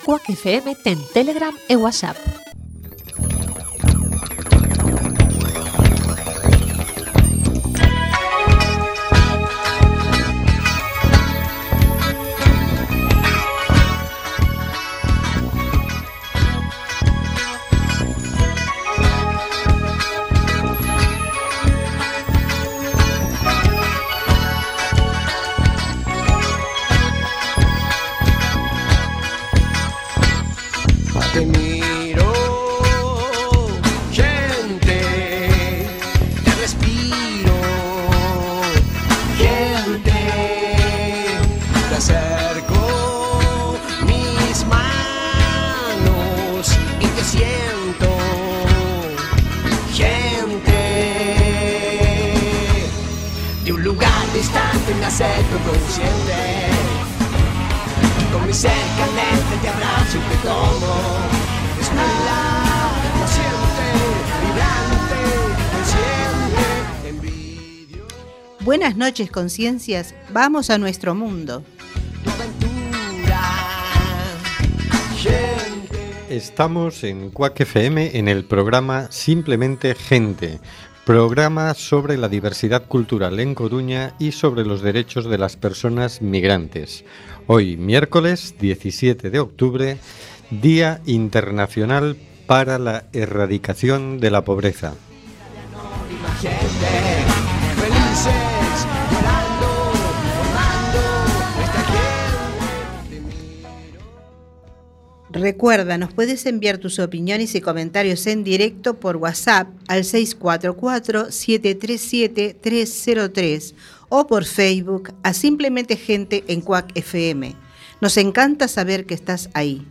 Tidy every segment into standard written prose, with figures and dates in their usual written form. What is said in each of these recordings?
Quack FM ten Telegram e WhatsApp. Buenas noches, conciencias. Vamos a nuestro mundo. Estamos en Quack FM en el programa Simplemente Gente, programa sobre la diversidad cultural en Coruña y sobre los derechos de las personas migrantes. Hoy, miércoles 17 de octubre, Día Internacional para la Erradicación de la Pobreza. Recuerda, nos puedes enviar tus opiniones y comentarios en directo por WhatsApp al 644-737-303 o por Facebook a Simplemente Gente en Quack FM. Nos encanta saber que estás ahí.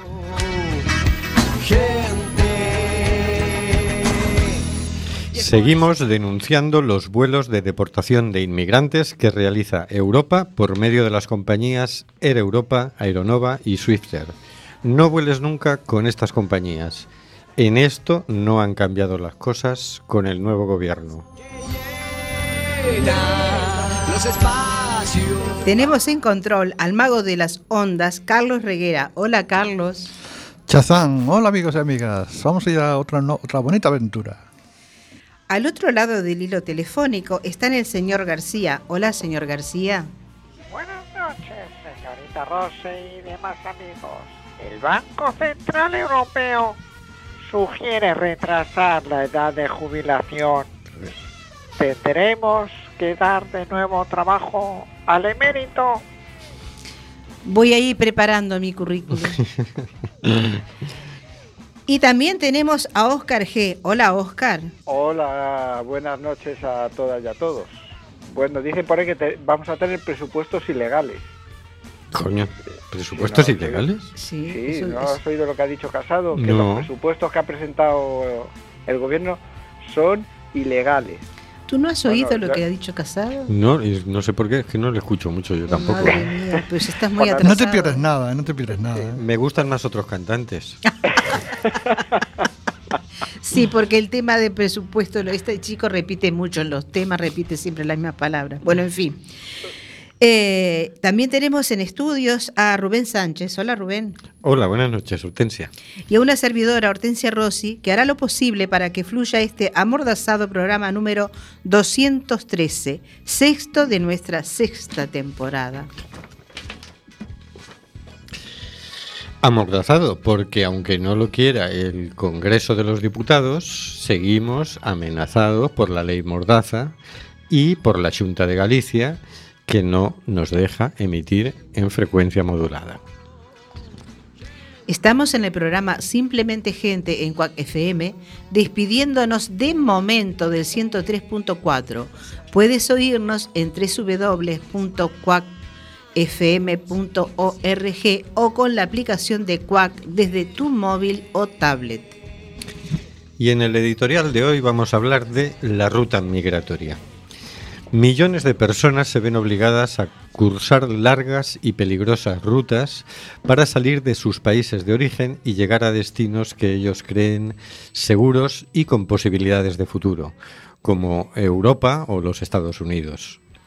Seguimos denunciando los vuelos de deportación de inmigrantes que realiza Europa por medio de las compañías Air Europa, Aeronova y Swifter. No vueles nunca con estas compañías. En esto no han cambiado las cosas con el nuevo gobierno. Tenemos en control al mago de las ondas, Carlos Reguera. Hola, Carlos. Chazán, hola amigos y amigas. Vamos a ir a otra bonita aventura. Al otro lado del hilo telefónico está el señor García. Hola, señor García. Buenas noches, señorita Rose y demás amigos. El Banco Central Europeo sugiere retrasar la edad de jubilación. ¿Tendremos que dar de nuevo trabajo al emérito? Voy a ir preparando mi currículum. Y también tenemos a Óscar G. Hola, Óscar. Hola, buenas noches a todas y a todos. Bueno, dicen por ahí que vamos a tener presupuestos ilegales. Coño, ¿presupuestos sí, no, ilegales? Sí, ¿no has oído lo que ha dicho Casado? Que no. Los presupuestos que ha presentado el gobierno son ilegales. ¿Tú no has oído lo que ha dicho Casado? No, no sé por qué, es que no le escucho mucho yo tampoco. Madre mía, pues estás muy atrasado. No te pierdes nada, no te pierdes nada. Me gustan más otros cantantes. Sí, porque el tema de presupuesto, este chico repite mucho en los temas, repite siempre las mismas palabras. Bueno, en fin. También tenemos en estudios a Rubén Sánchez. Hola, Rubén. Hola, buenas noches, Hortensia. Y a una servidora, Hortensia Rossi, que hará lo posible para que fluya este amordazado programa número 213, sexto de nuestra sexta temporada. Amordazado, porque aunque no lo quiera el Congreso de los Diputados, seguimos amenazados por la ley Mordaza y por la Xunta de Galicia, que no nos deja emitir en frecuencia modulada. Estamos en el programa Simplemente Gente en Quack FM, despidiéndonos de momento del 103.4. Puedes oírnos en www.quackfm.org o con la aplicación de Quack desde tu móvil o tablet. Y en el editorial de hoy vamos a hablar de la ruta migratoria. Millones de personas se ven obligadas a cursar largas y peligrosas rutas para salir de sus países de origen y llegar a destinos que ellos creen seguros y con posibilidades de futuro, como Europa o los Estados Unidos.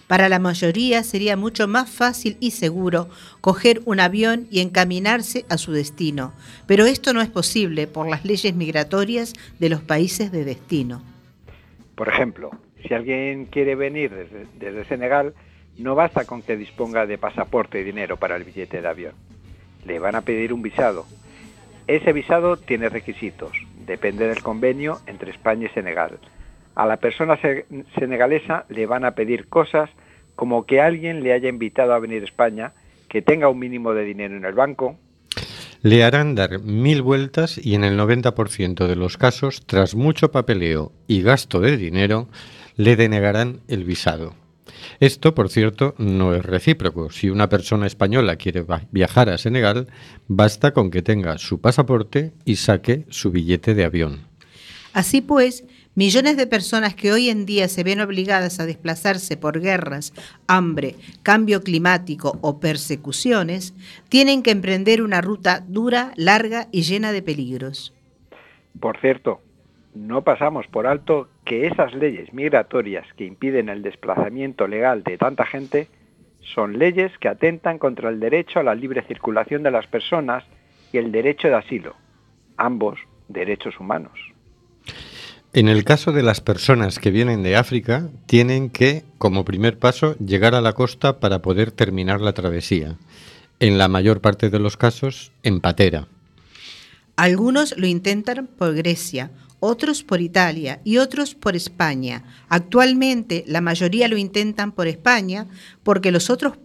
Para la mayoría sería mucho más fácil y seguro coger un avión y encaminarse a su destino, pero esto no es posible por las leyes migratorias de los países de destino. Por ejemplo, si alguien quiere venir desde Senegal, no basta con que disponga de pasaporte y dinero para el billete de avión. Le van a pedir un visado. Ese visado tiene requisitos, depende del convenio entre España y Senegal. A la persona senegalesa le van a pedir cosas como que alguien le haya invitado a venir a España, que tenga un mínimo de dinero en el banco. Le harán dar 1000 vueltas y en el 90% de los casos, tras mucho papeleo y gasto de dinero, le denegarán el visado. Esto, por cierto, no es recíproco. Si una persona española quiere viajar a Senegal, basta con que tenga su pasaporte y saque su billete de avión. Así pues, millones de personas que hoy en día se ven obligadas a desplazarse por guerras, hambre, cambio climático o persecuciones, tienen que emprender una ruta dura, larga y llena de peligros. Por cierto, no pasamos por alto que esas leyes migratorias que impiden el desplazamiento legal de tanta gente son leyes que atentan contra el derecho a la libre circulación de las personas y el derecho de asilo, ambos derechos humanos. En el caso de las personas que vienen de África, tienen que, como primer paso, llegar a la costa para poder terminar la travesía. En la mayor parte de los casos, en patera. Algunos lo intentan por Grecia, otros por Italia y otros por España. Actualmente, la mayoría lo intentan por España porque los otros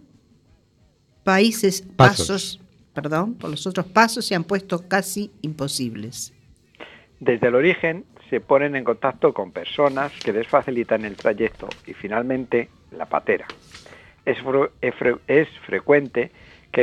pasos se han puesto casi imposibles. Desde el origen se ponen en contacto con personas que les facilitan el trayecto y finalmente la patera. Es frecuente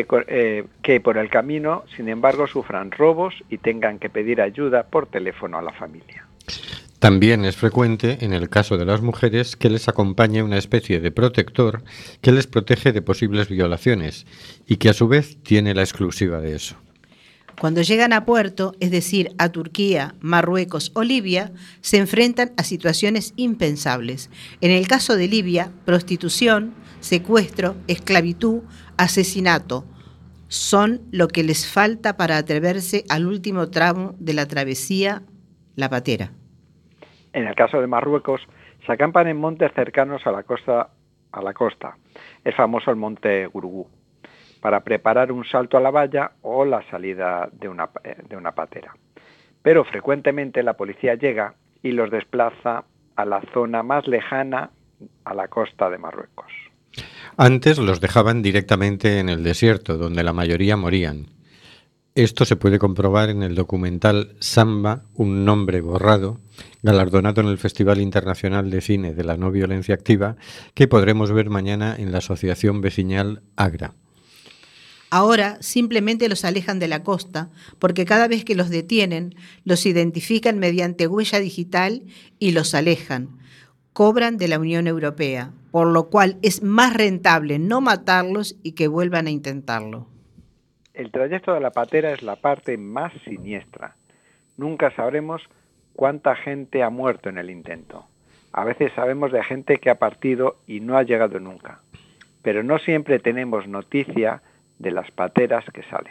que por el camino, sin embargo, sufran robos y tengan que pedir ayuda por teléfono a la familia. También es frecuente, en el caso de las mujeres, que les acompañe una especie de protector que les protege de posibles violaciones y que a su vez tiene la exclusiva de eso. Cuando llegan a puerto, es decir, a Turquía, Marruecos o Libia, se enfrentan a situaciones impensables. En el caso de Libia, prostitución, secuestro, esclavitud, asesinato son lo que les falta para atreverse al último tramo de la travesía, la patera. En el caso de Marruecos, se acampan en montes cercanos a la costa. Es famoso el monte Gurugú, para preparar un salto a la valla o la salida de una patera. Pero frecuentemente la policía llega y los desplaza a la zona más lejana a la costa de Marruecos. Antes los dejaban directamente en el desierto, donde la mayoría morían. Esto se puede comprobar en el documental Samba, un nombre borrado, galardonado en el Festival Internacional de Cine de la No Violencia Activa, que podremos ver mañana en la Asociación Vecinal Agra. Ahora simplemente los alejan de la costa porque cada vez que los detienen, los identifican mediante huella digital y los alejan. Cobran de la Unión Europea, por lo cual es más rentable no matarlos y que vuelvan a intentarlo. El trayecto de la patera es la parte más siniestra. Nunca sabremos cuánta gente ha muerto en el intento. A veces sabemos de gente que ha partido y no ha llegado nunca, pero no siempre tenemos noticia de las pateras que salen.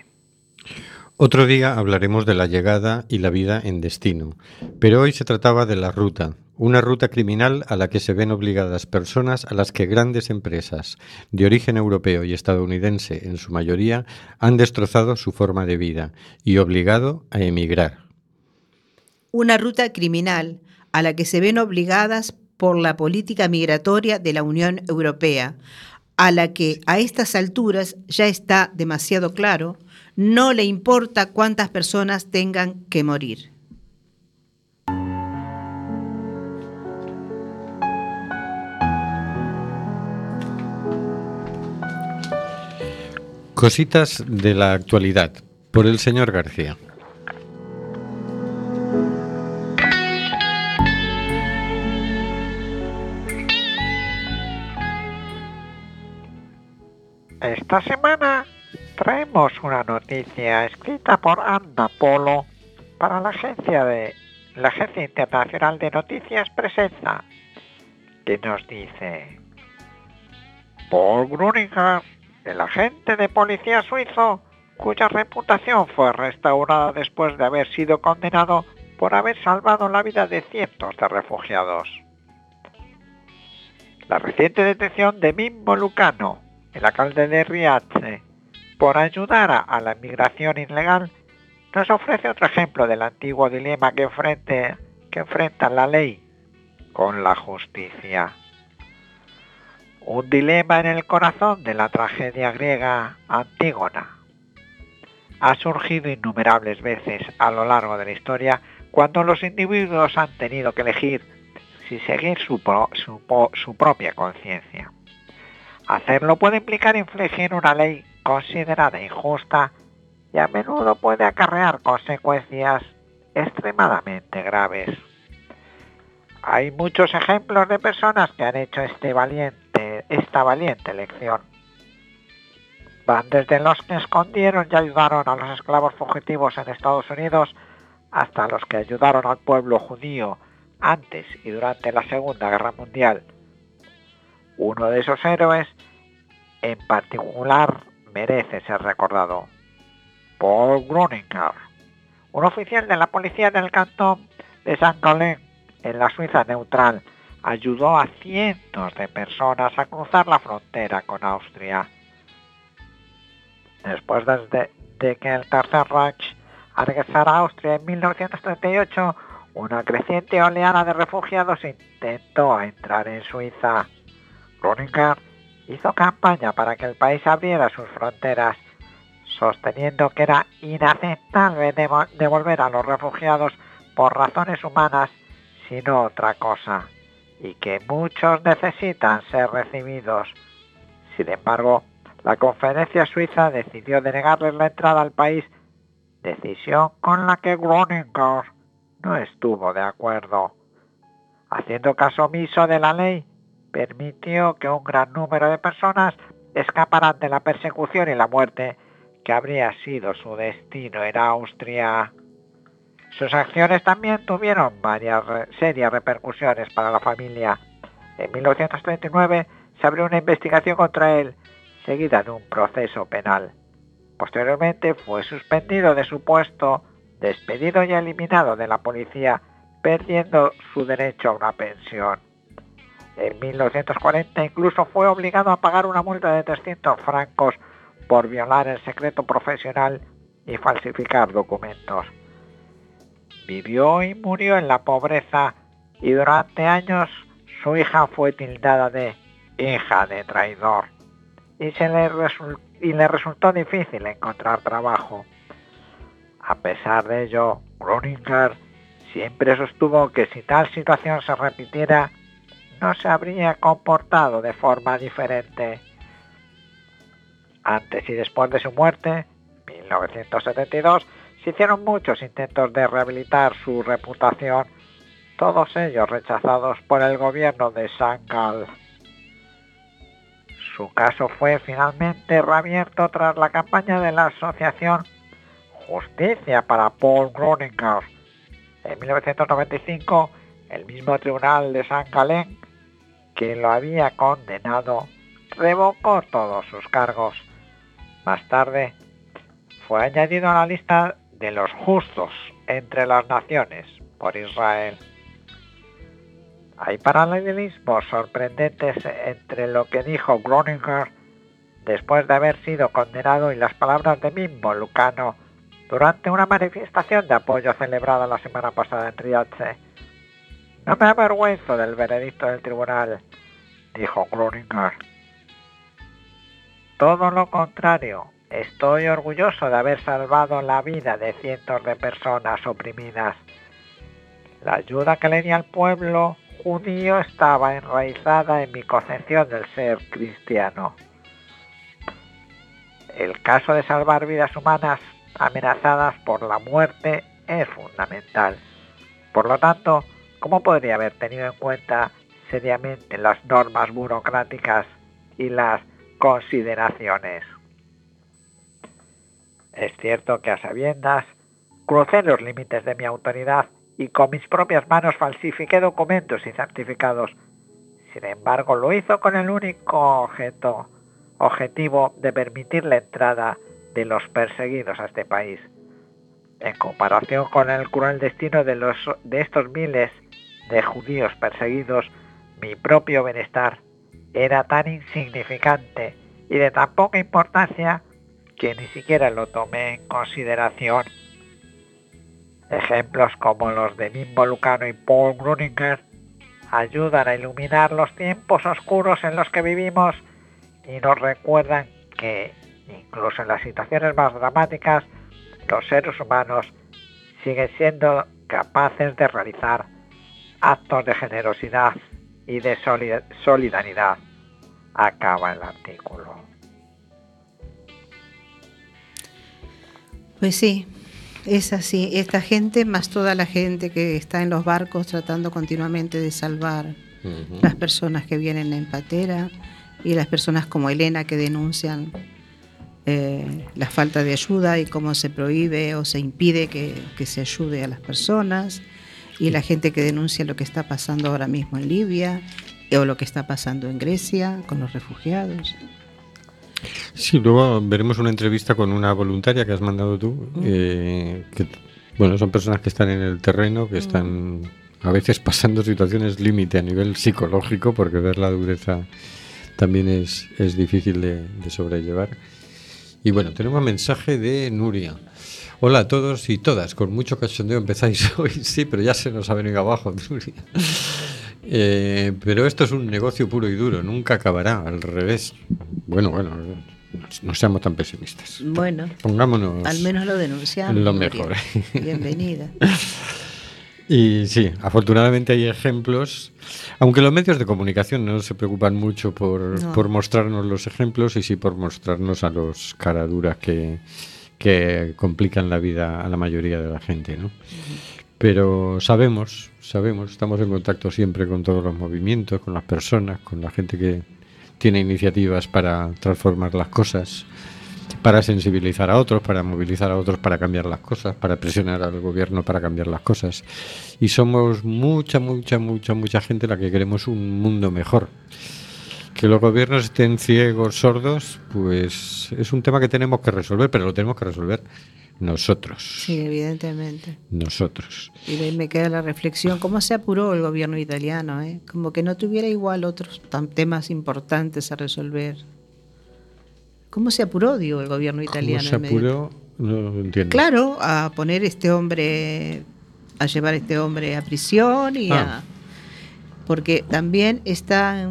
Otro día hablaremos de la llegada y la vida en destino, pero hoy se trataba de la ruta, una ruta criminal a la que se ven obligadas personas a las que grandes empresas de origen europeo y estadounidense, en su mayoría, han destrozado su forma de vida y obligado a emigrar. Una ruta criminal a la que se ven obligadas por la política migratoria de la Unión Europea, a la que a estas alturas ya está demasiado claro, no le importa cuántas personas tengan que morir. Cositas de la actualidad, por el señor García. Esta semana traemos una noticia escrita por Anda Polo para la Agencia Internacional de Noticias Presenta, que nos dice: Paul Gruninger, el agente de policía suizo, cuya reputación fue restaurada después de haber sido condenado por haber salvado la vida de cientos de refugiados. La reciente detención de Mimmo Lucano, el alcalde de Riace, por ayudar a la inmigración ilegal, nos ofrece otro ejemplo del antiguo dilema que enfrenta la ley con la justicia. Un dilema en el corazón de la tragedia griega Antígona. Ha surgido innumerables veces a lo largo de la historia cuando los individuos han tenido que elegir si seguir su propia conciencia. Hacerlo puede implicar infligir una ley considerada injusta y a menudo puede acarrear consecuencias extremadamente graves. Hay muchos ejemplos de personas que han hecho esta valiente elección. Van desde los que escondieron y ayudaron a los esclavos fugitivos en Estados Unidos hasta los que ayudaron al pueblo judío antes y durante la Segunda Guerra Mundial. Uno de esos héroes en particular merece ser recordado: Paul Gruninger, un oficial de la policía del cantón de St. Gallen, en la Suiza neutral, ayudó a cientos de personas a cruzar la frontera con Austria. Después de que el Tercer Reich regresara a Austria en 1938, una creciente oleada de refugiados intentó entrar en Suiza. Gruninger hizo campaña para que el país abriera sus fronteras, sosteniendo que era inaceptable devolver a los refugiados por razones humanas, sino otra cosa, y que muchos necesitan ser recibidos. Sin embargo, la Conferencia Suiza decidió denegarles la entrada al país, decisión con la que Gruninger no estuvo de acuerdo. Haciendo caso omiso de la ley, permitió que un gran número de personas escaparan de la persecución y la muerte que habría sido su destino en Austria. Sus acciones también tuvieron varias serias repercusiones para la familia. En 1939 se abrió una investigación contra él, seguida de un proceso penal. Posteriormente fue suspendido de su puesto, despedido y eliminado de la policía, perdiendo su derecho a una pensión. En 1940 incluso fue obligado a pagar una multa de 300 francos por violar el secreto profesional y falsificar documentos. Vivió y murió en la pobreza y durante años su hija fue tildada de hija de traidor y le resultó difícil encontrar trabajo. A pesar de ello, Gruninger siempre sostuvo que si tal situación se repitiera, no se habría comportado de forma diferente. Antes y después de su muerte, 1972, se hicieron muchos intentos de rehabilitar su reputación, todos ellos rechazados por el gobierno de St. Gallen. Su caso fue finalmente reabierto tras la campaña de la asociación Justicia para Paul Gruninger. En 1995, el mismo tribunal de St. Gallen, que lo había condenado, revocó todos sus cargos. Más tarde, fue añadido a la lista de los justos entre las naciones por Israel. Hay paralelismos sorprendentes entre lo que dijo Gruninger después de haber sido condenado y las palabras de Mimmo Lucano durante una manifestación de apoyo celebrada la semana pasada en Riace. No me avergüenzo del veredicto del tribunal, dijo Gruninger. Todo lo contrario, estoy orgulloso de haber salvado la vida de cientos de personas oprimidas. La ayuda que le di al pueblo judío estaba enraizada en mi concepción del ser cristiano. El caso de salvar vidas humanas amenazadas por la muerte es fundamental. Por lo tanto, ¿cómo podría haber tenido en cuenta seriamente las normas burocráticas y las consideraciones? Es cierto que a sabiendas crucé los límites de mi autoridad y con mis propias manos falsifiqué documentos y certificados. Sin embargo, lo hizo con el único objetivo de permitir la entrada de los perseguidos a este país. En comparación con el cruel destino de estos miles de judíos perseguidos, mi propio bienestar era tan insignificante y de tan poca importancia que ni siquiera lo tomé en consideración. Ejemplos como los de Mimmo Lucano y Paul Gruninger ayudan a iluminar los tiempos oscuros en los que vivimos y nos recuerdan que, incluso en las situaciones más dramáticas, los seres humanos siguen siendo capaces de realizar actos de generosidad y de solidaridad. Acaba el artículo. Pues sí, es así. Esta gente, más toda la gente que está en los barcos tratando continuamente de salvar las personas que vienen en patera y las personas como Elena que denuncian la falta de ayuda y cómo se prohíbe o se impide que se ayude a las personas, y la gente que denuncia lo que está pasando ahora mismo en Libia o lo que está pasando en Grecia con los refugiados. Sí, luego veremos una entrevista con una voluntaria que has mandado tú, que bueno, son personas que están en el terreno, que están a veces pasando situaciones límite a nivel psicológico, porque ver la dureza también es difícil de sobrellevar. Y bueno, tenemos un mensaje de Nuria. Hola a todos y todas, con mucho cachondeo empezáis hoy, sí, pero ya se nos ha venido abajo, Nuria. Pero esto es un negocio puro y duro, nunca acabará, al revés. Bueno, no seamos tan pesimistas. Bueno, pongámonos al menos lo denunciamos. Lo Nuria. mejor. Bienvenida. Y sí, afortunadamente hay ejemplos, aunque los medios de comunicación no se preocupan mucho por mostrarnos los ejemplos, y sí por mostrarnos a los caraduras que complican la vida a la mayoría de la gente, ¿no? Pero sabemos, estamos en contacto siempre con todos los movimientos, con las personas, con la gente que tiene iniciativas para transformar las cosas, para sensibilizar a otros, para movilizar a otros para cambiar las cosas, para presionar al gobierno para cambiar las cosas. Y somos mucha gente la que queremos un mundo mejor. Que los gobiernos estén ciegos, sordos, pues es un tema que tenemos que resolver, pero lo tenemos que resolver nosotros. Sí, evidentemente. Nosotros. Y me queda la reflexión, ¿cómo se apuró el gobierno italiano? Como que no tuviera igual otros temas importantes a resolver. ¿Cómo se apuró, digo, el gobierno italiano? ¿Cómo se apuró? No lo entiendo. Claro, a poner a llevar a este hombre a prisión y porque también está...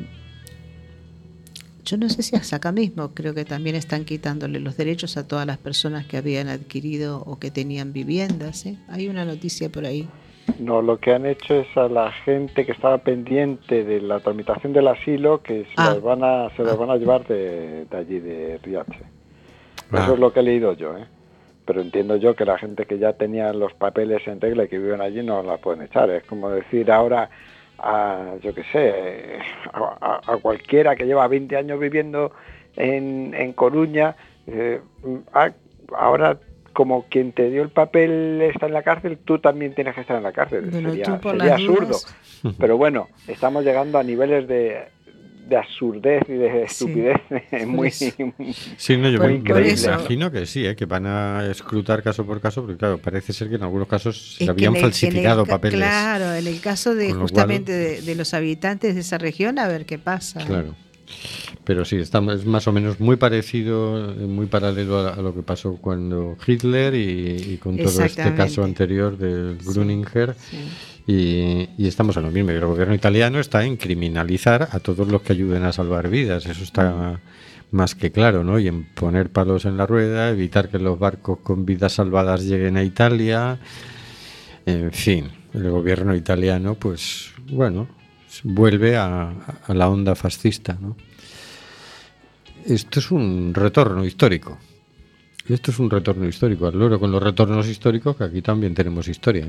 Yo no sé si hasta acá mismo, creo que también están quitándole los derechos a todas las personas que habían adquirido o que tenían viviendas. Hay una noticia por ahí. No, lo que han hecho es a la gente que estaba pendiente de la tramitación del asilo, que se las van a llevar de allí, de Riace. Eso es lo que he leído yo, Pero entiendo yo que la gente que ya tenía los papeles en regla y que viven allí no la pueden echar. Es como decir ahora a cualquiera que lleva 20 años viviendo en Coruña, ahora como quien te dio el papel está en la cárcel, tú también tienes que estar en la cárcel. Bueno, sería absurdo. Pero bueno, estamos llegando a niveles de absurdez y de estupidez muy... Sí, no, yo me imagino que sí, que van a escrutar caso por caso, porque claro, parece ser que en algunos casos se habían falsificado papeles. Claro, en el caso de justamente de los habitantes de esa región, a ver qué pasa. Claro. Pero sí, es más o menos muy parecido, muy paralelo a lo que pasó cuando Hitler y con todo este caso anterior del Gruninger. Y estamos en lo mismo. El gobierno italiano está en criminalizar a todos los que ayuden a salvar vidas. Eso está más que claro, ¿no? Y en poner palos en la rueda, evitar que los barcos con vidas salvadas lleguen a Italia. En fin, el gobierno italiano, pues, bueno, vuelve a la onda fascista, ¿no? Esto es un retorno histórico. Al loro con los retornos históricos, que aquí también tenemos historia,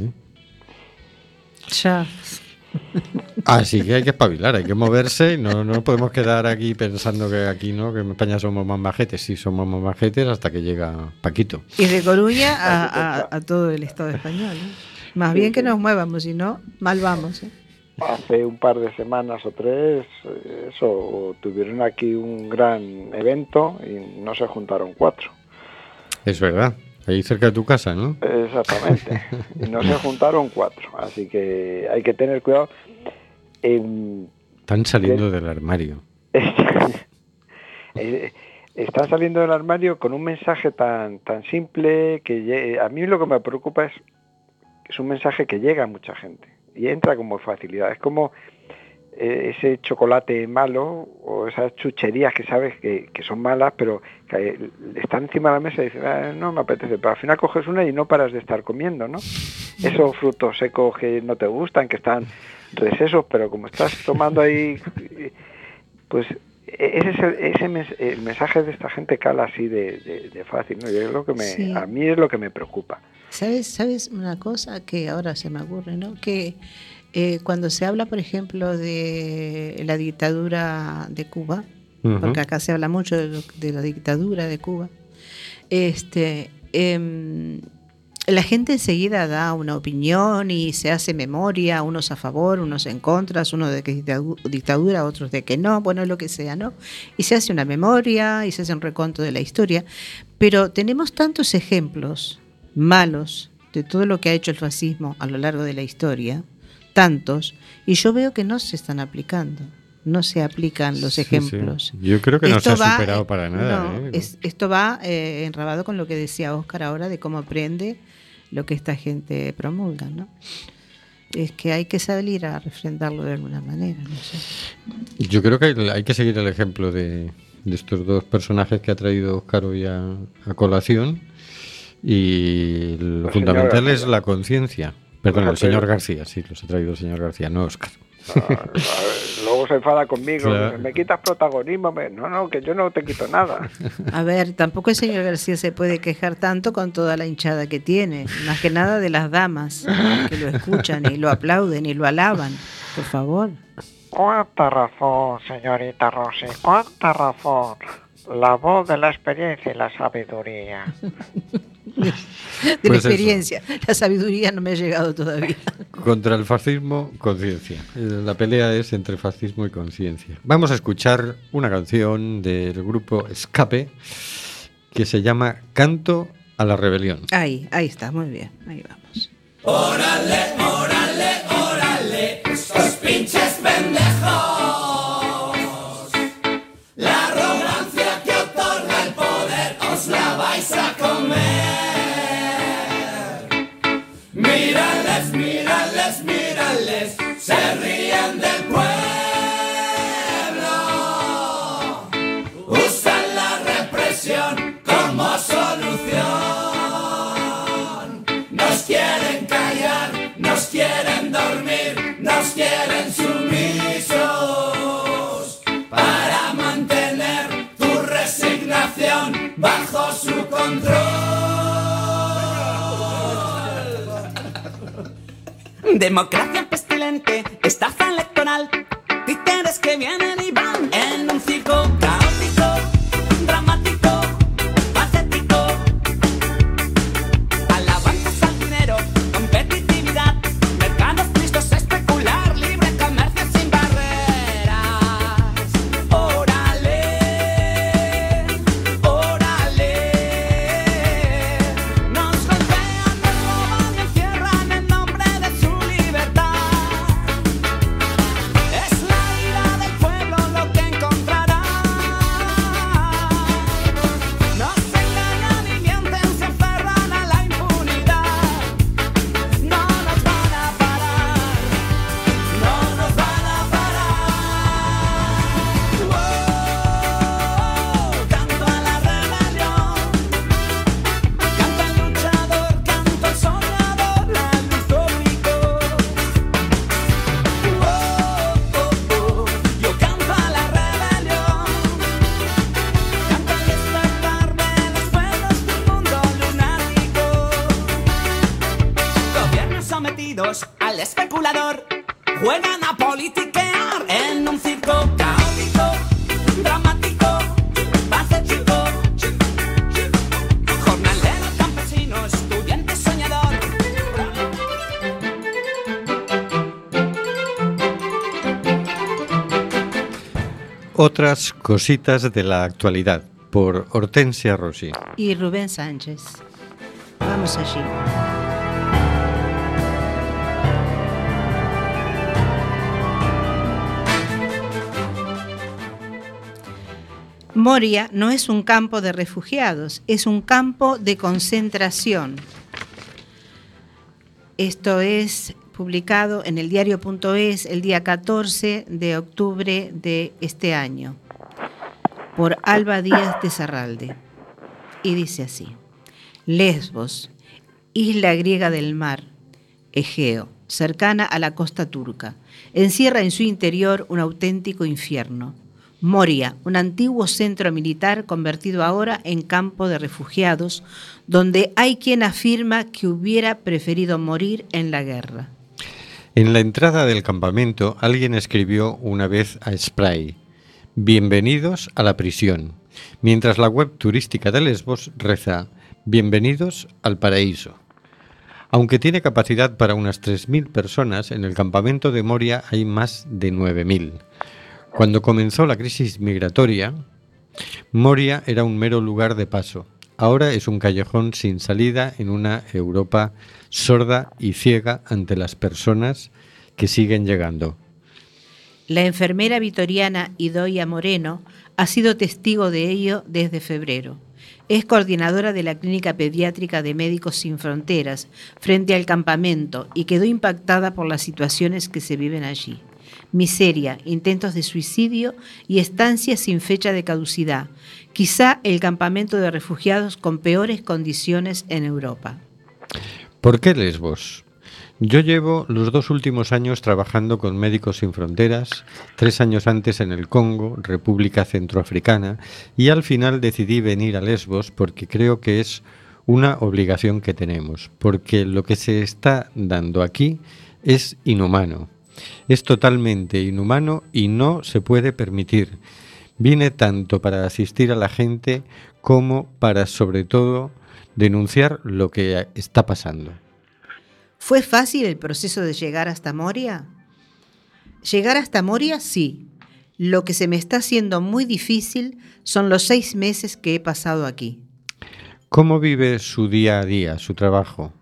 Ya. Así que hay que espabilar, hay que moverse, y no podemos quedar aquí pensando que aquí no, que en España somos más majetes. Sí, somos más majetes hasta que llega Paquito. Y de Coruña a todo el Estado español, Más bien que nos muevamos, si no, mal vamos, hace un par de semanas o 3, eso, tuvieron aquí un gran evento y no se juntaron 4. Es verdad, ahí cerca de tu casa, ¿no? Exactamente, y no se juntaron 4, así que hay que tener cuidado. Están saliendo del armario. Están saliendo del armario con un mensaje tan simple que a mí lo que me preocupa es un mensaje que llega a mucha gente y entra con facilidad. Es como ese chocolate malo o esas chucherías que sabes que son malas, pero que están encima de la mesa y dices, no me apetece, pero al final coges una y no paras de estar comiendo, ¿no? Esos frutos secos que no te gustan, que están recesos, pero como estás tomando ahí, pues el mensaje de esta gente cala así de fácil, ¿no? Yo creo que Sí. a mí es lo que me preocupa. ¿Sabes una cosa que ahora se me ocurre, ¿no? Que cuando se habla, por ejemplo, de la dictadura de Cuba, Ujú. porque acá se habla mucho de la dictadura de Cuba, la gente enseguida da una opinión y se hace memoria, unos a favor, unos en contra, unos de que es dictadura, otros de que no, bueno, lo que sea, ¿no? Y se hace una memoria y se hace un reconto de la historia, pero tenemos tantos ejemplos malos de todo lo que ha hecho el fascismo a lo largo de la historia, tantos, y yo veo que no se están aplicando, no se aplican los Sí, ejemplos. sí. Yo creo que no se Esto ha va, superado para nada. no, ¿no? esto va enrabado con lo que decía Óscar ahora de cómo aprende lo que esta gente promulga, ¿no? Es que hay que salir a refrendarlo de alguna manera, no sé. Yo creo que hay que seguir el ejemplo de estos dos personajes que ha traído Óscar hoy a colación, y lo El fundamental señor es García. la conciencia. Perdón, Los el ha señor traído. García, sí, los ha traído el señor García, no Óscar. Luego se enfada conmigo, Claro. me quitas protagonismo, no, que yo no te quito nada. A ver, tampoco el señor García se puede quejar tanto con toda la hinchada que tiene, más que nada de las damas que lo escuchan y lo aplauden y lo alaban, por favor. Cuánta razón, señorita Rossi, cuánta razón. La voz de la experiencia y la sabiduría. De Pues la eso. experiencia, la sabiduría no me ha llegado todavía. Contra el fascismo, conciencia. La pelea es entre fascismo y conciencia. Vamos a escuchar una canción del grupo Escape que se llama Canto a la Rebelión. Ahí está, muy bien, ahí vamos. Democracia pestilente, estafa electoral, títeres que vienen y van en un circo caótico, dramático, patético. Alabanzas al dinero, competitividad, mercados tristos, especular, libre comercio sin barreras. Órale, órale, nos golpean, nos roban y encierran en nombre de su libertad. Es la ira del pueblo lo que encontrará. Nos engañan y mienten, se aferran a la impunidad. No nos van a parar, no nos van a parar. Canto a la rebelión, canto al luchador, canto al soñador, la luz obligo. Yo canto a la rebelión, canto al despertar de los pueblos del mundo lunático. Gobiernos sometidos al especulador juegan a politiquear en un circo caótico, dramático, patético. Jornalero, campesino, estudiante, soñador. Otras cositas de la actualidad, por Hortensia Rossi. Y Rubén Sánchez. Vamos allí. Moria no es un campo de refugiados, es un campo de concentración. Esto es publicado en el diario.es el día 14 de octubre de este año, por Alba Díaz de Zarralde. Y dice así: Lesbos, isla griega del mar Egeo, cercana a la costa turca, encierra en su interior un auténtico infierno. Moria, un antiguo centro militar convertido ahora en campo de refugiados, donde hay quien afirma que hubiera preferido morir en la guerra. En la entrada del campamento, alguien escribió una vez a spray: bienvenidos a la prisión, mientras la web turística de Lesbos reza: bienvenidos al paraíso. Aunque tiene capacidad para unas 3.000 personas, en el campamento de Moria hay más de 9.000. Cuando comenzó la crisis migratoria, Moria era un mero lugar de paso. Ahora es un callejón sin salida en una Europa sorda y ciega ante las personas que siguen llegando. La enfermera vitoriana Idoia Moreno ha sido testigo de ello desde febrero. Es coordinadora de la Clínica Pediátrica de Médicos Sin Fronteras frente al campamento y quedó impactada por las situaciones que se viven allí. Miseria, intentos de suicidio y estancias sin fecha de caducidad. Quizá el campamento de refugiados con peores condiciones en Europa. ¿Por qué Lesbos? Yo llevo los 2 últimos años trabajando con Médicos Sin Fronteras, 3 años antes en el Congo, República Centroafricana, y al final decidí venir a Lesbos porque creo que es una obligación que tenemos, porque lo que se está dando aquí es inhumano. Es totalmente inhumano y no se puede permitir. Vine tanto para asistir a la gente como para, sobre todo, denunciar lo que está pasando. ¿Fue fácil el proceso de llegar hasta Moria? Llegar hasta Moria, sí. Lo que se me está haciendo muy difícil son los 6 meses que he pasado aquí. ¿Cómo vive su día a día, su trabajo?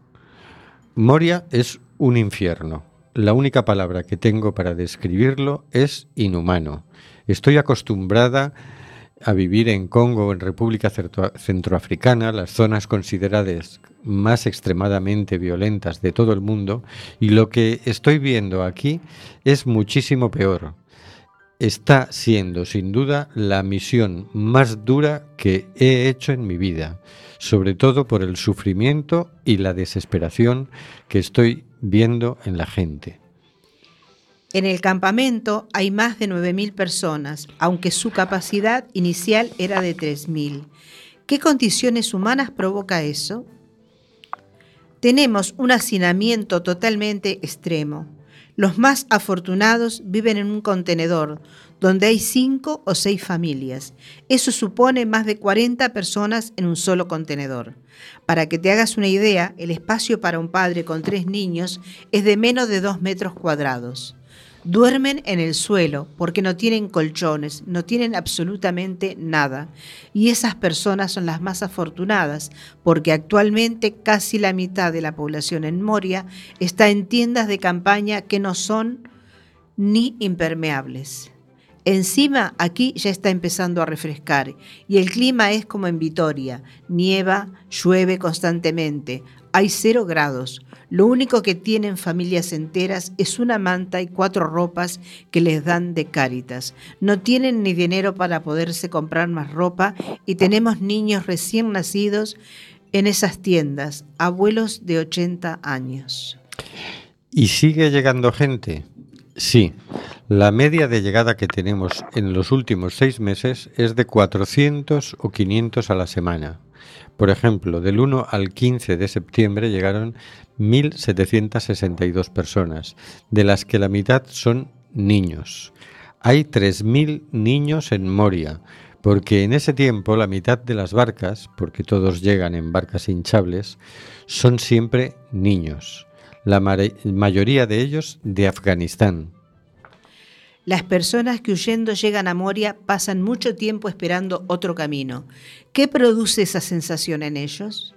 Moria es un infierno. La única palabra que tengo para describirlo es inhumano. Estoy acostumbrada a vivir en Congo o en República Centroafricana, las zonas consideradas más extremadamente violentas de todo el mundo, y lo que estoy viendo aquí es muchísimo peor. Está siendo, sin duda, la misión más dura que he hecho en mi vida, sobre todo por el sufrimiento y la desesperación que estoy viendo en la gente. En el campamento hay más de 9.000 personas, aunque su capacidad inicial era de 3.000. ¿Qué condiciones humanas provoca eso? Tenemos un hacinamiento totalmente extremo. Los más afortunados viven en un contenedor donde hay 5 o 6 familias. Eso supone más de 40 personas en un solo contenedor. Para que te hagas una idea, el espacio para un padre con 3 niños es de menos de 2 metros cuadrados. Duermen en el suelo porque no tienen colchones, no tienen absolutamente nada. Y esas personas son las más afortunadas porque actualmente casi la mitad de la población en Moria está en tiendas de campaña que no son ni impermeables. Encima aquí ya está empezando a refrescar y el clima es como en Vitoria, nieva, llueve constantemente, hay 0 grados. Lo único que tienen familias enteras es una manta y 4 ropas que les dan de Cáritas. No tienen ni dinero para poderse comprar más ropa y tenemos niños recién nacidos en esas tiendas, abuelos de 80 años. ¿Y sigue llegando gente? Sí. La media de llegada que tenemos en los últimos 6 meses es de 400 o 500 a la semana. Por ejemplo, del 1 al 15 de septiembre llegaron 1.762 personas, de las que la mitad son niños. Hay 3.000 niños en Moria, porque en ese tiempo la mitad de las barcas, porque todos llegan en barcas hinchables, son siempre niños, la mayoría de ellos de Afganistán. Las personas que huyendo llegan a Moria pasan mucho tiempo esperando otro camino. ¿Qué produce esa sensación en ellos?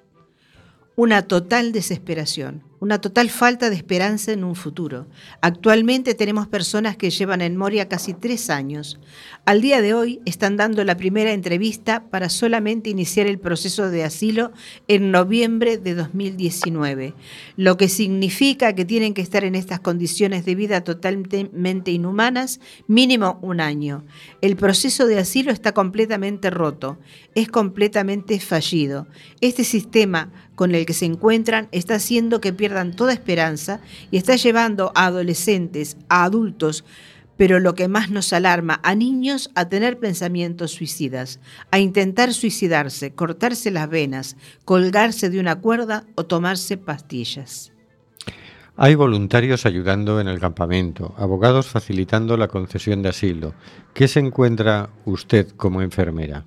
Una total desesperación, una total falta de esperanza en un futuro. Actualmente tenemos personas que llevan en Moria casi 3 años. Al día de hoy están dando la primera entrevista para solamente iniciar el proceso de asilo en noviembre de 2019, lo que significa que tienen que estar en estas condiciones de vida totalmente inhumanas mínimo 1 año. El proceso de asilo está completamente roto, es completamente fallido. Este sistema con el que se encuentran está haciendo que pierdan toda esperanza y está llevando a adolescentes, a adultos, pero lo que más nos alarma, a niños a tener pensamientos suicidas, a intentar suicidarse, cortarse las venas, colgarse de una cuerda o tomarse pastillas. Hay voluntarios ayudando en el campamento, abogados facilitando la concesión de asilo. ¿Qué se encuentra usted como enfermera?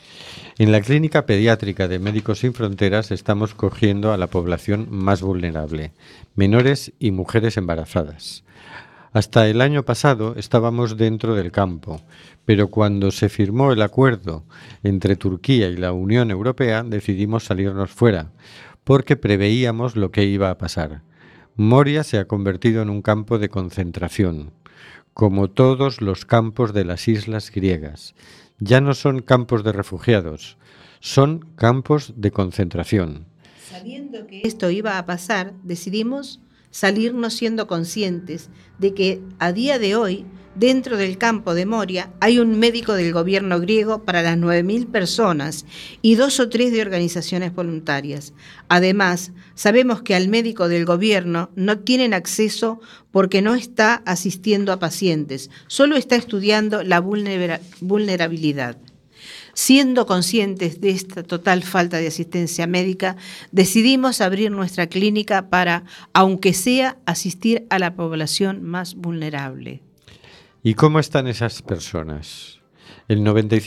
En la clínica pediátrica de Médicos Sin Fronteras estamos cogiendo a la población más vulnerable, menores y mujeres embarazadas. Hasta el año pasado estábamos dentro del campo, pero cuando se firmó el acuerdo entre Turquía y la Unión Europea decidimos salirnos fuera, porque preveíamos lo que iba a pasar. Moria se ha convertido en un campo de concentración, como todos los campos de las islas griegas. Ya no son campos de refugiados, son campos de concentración. Sabiendo que esto iba a pasar, decidimos salirnos siendo conscientes de que a día de hoy, dentro del campo de Moria, hay un médico del gobierno griego para las 9.000 personas y 2 o 3 de organizaciones voluntarias. Además, sabemos que al médico del gobierno no tienen acceso porque no está asistiendo a pacientes, solo está estudiando la vulnerabilidad. Siendo conscientes de esta total falta de asistencia médica, decidimos abrir nuestra clínica para, aunque sea, asistir a la población más vulnerable. ¿Y cómo están esas personas? El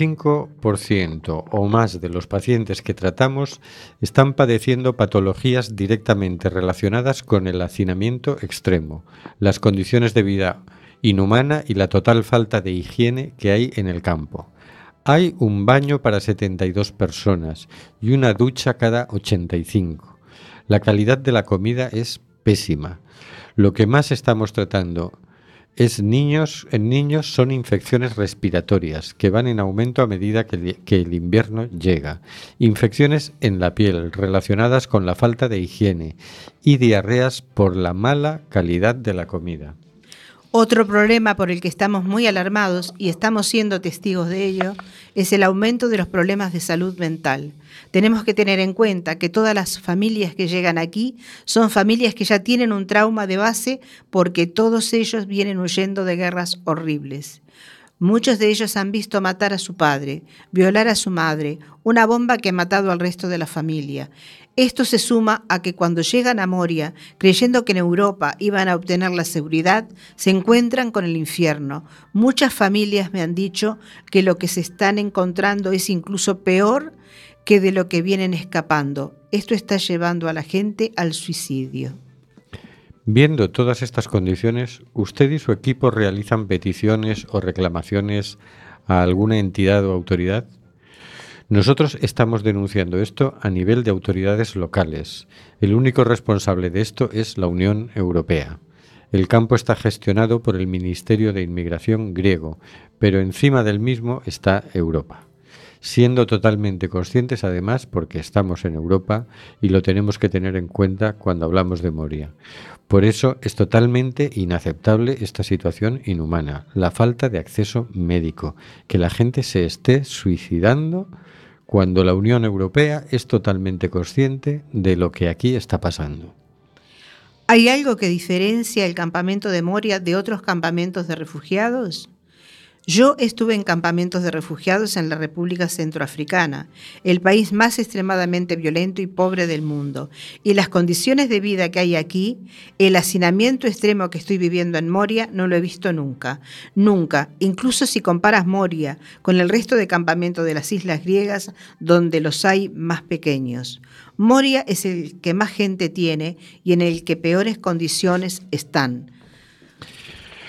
95% o más de los pacientes que tratamos están padeciendo patologías directamente relacionadas con el hacinamiento extremo, las condiciones de vida inhumana y la total falta de higiene que hay en el campo. Hay un baño para 72 personas y una ducha cada 85. La calidad de la comida es pésima. Lo que más estamos tratando en niños son infecciones respiratorias que van en aumento a medida que el invierno llega. Infecciones en la piel relacionadas con la falta de higiene y diarreas por la mala calidad de la comida. Otro problema por el que estamos muy alarmados y estamos siendo testigos de ello es el aumento de los problemas de salud mental. Tenemos que tener en cuenta que todas las familias que llegan aquí son familias que ya tienen un trauma de base porque todos ellos vienen huyendo de guerras horribles. Muchos de ellos han visto matar a su padre, violar a su madre, una bomba que ha matado al resto de la familia. Esto se suma a que cuando llegan a Moria, creyendo que en Europa iban a obtener la seguridad, se encuentran con el infierno. Muchas familias me han dicho que lo que se están encontrando es incluso peor que de lo que vienen escapando. Esto está llevando a la gente al suicidio. Viendo todas estas condiciones, ¿usted y su equipo realizan peticiones o reclamaciones a alguna entidad o autoridad? Nosotros estamos denunciando esto a nivel de autoridades locales. El único responsable de esto es la Unión Europea. El campo está gestionado por el Ministerio de Inmigración griego, pero encima del mismo está Europa. Siendo totalmente conscientes, además, porque estamos en Europa y lo tenemos que tener en cuenta cuando hablamos de Moria. Por eso es totalmente inaceptable esta situación inhumana, la falta de acceso médico, que la gente se esté suicidando cuando la Unión Europea es totalmente consciente de lo que aquí está pasando. ¿Hay algo que diferencia el campamento de Moria de otros campamentos de refugiados? Yo estuve en campamentos de refugiados en la República Centroafricana, el país más extremadamente violento y pobre del mundo, y las condiciones de vida que hay aquí, el hacinamiento extremo que estoy viviendo en Moria, no lo he visto nunca, nunca, incluso si comparas Moria con el resto de campamentos de las islas griegas, donde los hay más pequeños. Moria es el que más gente tiene y en el que peores condiciones están.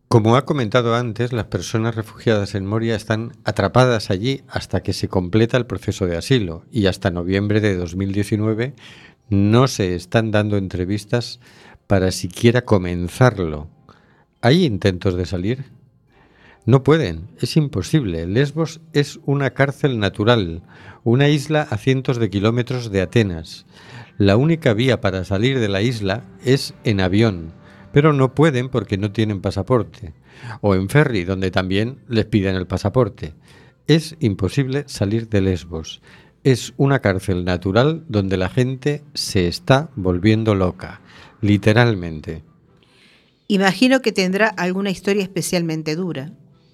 Como ha comentado antes, las personas refugiadas en Moria están atrapadas allí hasta que se completa el proceso de asilo y hasta noviembre de 2019 no se están dando entrevistas para siquiera comenzarlo. ¿Hay intentos de salir? No pueden, es imposible. Lesbos es una cárcel natural, una isla a cientos de kilómetros de Atenas. La única vía para salir de la isla es en avión, pero no pueden porque no tienen pasaporte. O en ferry, donde también les piden el pasaporte. Es imposible salir de Lesbos. Es una cárcel natural donde la gente se está volviendo loca, literalmente. Imagino que tendrá alguna historia especialmente dura.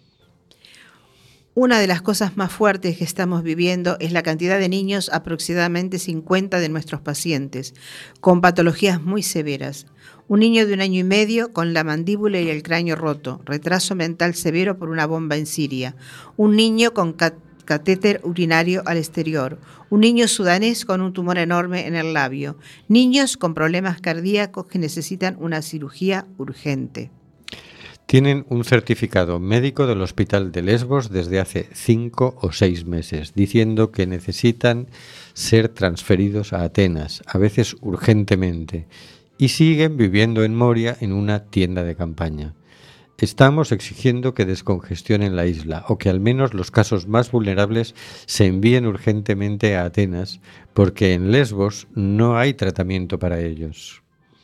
Una de las cosas más fuertes que estamos viviendo es la cantidad de niños, aproximadamente 50 de nuestros pacientes, con patologías muy severas. Un niño de 1 año y medio con la mandíbula y el cráneo roto, retraso mental severo por una bomba en Siria. Un niño con catéter urinario al exterior. Un niño sudanés con un tumor enorme en el labio. Niños con problemas cardíacos que necesitan una cirugía urgente. Tienen un certificado médico del hospital de Lesbos desde hace 5 o 6 meses, diciendo que necesitan ser transferidos a Atenas, a veces urgentemente, y siguen viviendo en Moria en una tienda de campaña. Estamos exigiendo que descongestionen la isla o que al menos los casos más vulnerables se envíen urgentemente a Atenas, porque en Lesbos no hay tratamiento para ellos.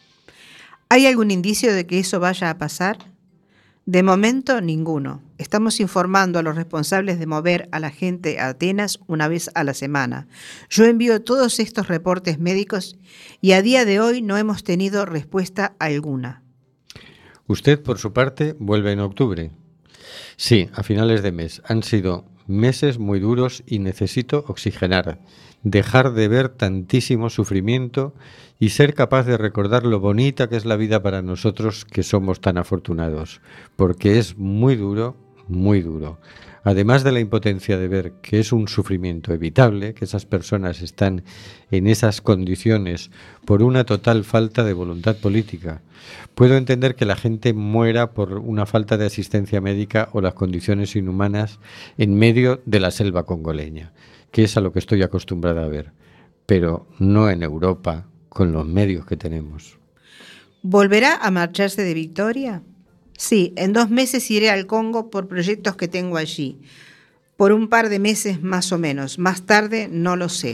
¿Hay algún indicio de que eso vaya a pasar? De momento, ninguno. Estamos informando a los responsables de mover a la gente a Atenas una vez a la semana. Yo envío todos estos reportes médicos y a día de hoy no hemos tenido respuesta alguna. Usted, por su parte, vuelve en octubre. Sí, a finales de mes. Han sido meses muy duros y necesito oxigenar, dejar de ver tantísimo sufrimiento y ser capaz de recordar lo bonita que es la vida para nosotros que somos tan afortunados, porque es muy duro, muy duro. Además de la impotencia de ver que es un sufrimiento evitable, que esas personas están en esas condiciones por una total falta de voluntad política. Puedo entender que la gente muera por una falta de asistencia médica o las condiciones inhumanas en medio de la selva congoleña, que es a lo que estoy acostumbrada a ver, pero no en Europa, con los medios que tenemos. ¿Volverá a marcharse de Victoria? Sí, en 2 meses iré al Congo por proyectos que tengo allí. Por un par de meses más o menos. Más tarde no lo sé.